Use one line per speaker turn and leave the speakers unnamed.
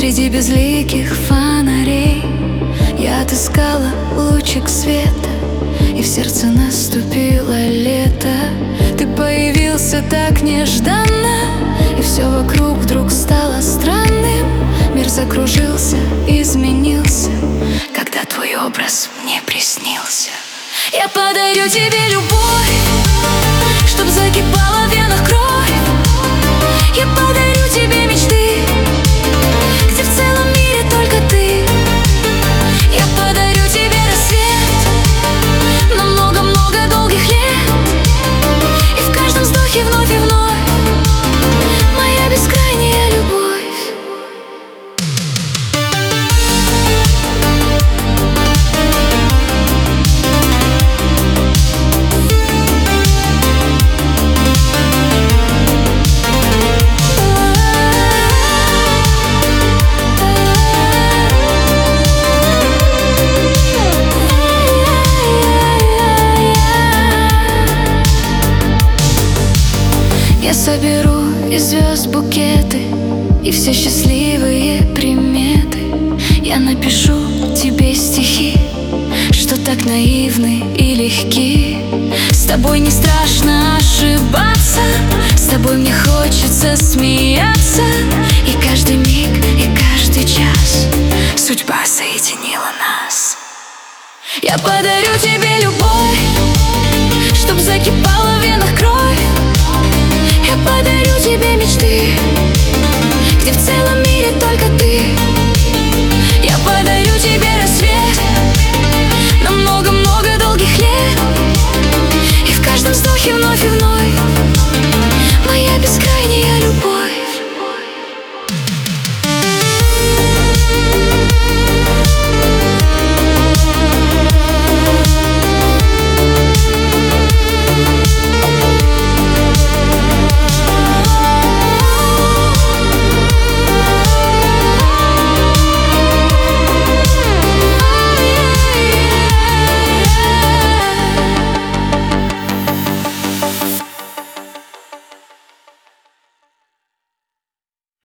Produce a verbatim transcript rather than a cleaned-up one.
Среди безликих фонарей я отыскала лучик света, и в сердце наступило лето. Ты появился так нежданно, и все вокруг вдруг стало странным. Мир закружился, изменился, когда твой образ мне приснился. Я подарю тебе любовь, чтоб закипала в венах кровь. Я подарю тебе мечты, где в целом мире только ты. Я подарю тебе рассвет на много-много долгих лет, и в каждом вздохе вновь и вновь моя бескрайняя любовь. Я соберу из звезд букеты и все счастливые приметы. Я напишу тебе стихи, что так наивны и легки. С тобой не страшно ошибаться, с тобой мне хочется смеяться. И каждый миг, и каждый час судьба соединила нас. Я подарю тебе любовь, чтоб закипала в венах кровь. Я подарю тебе мечты, где в целом мире только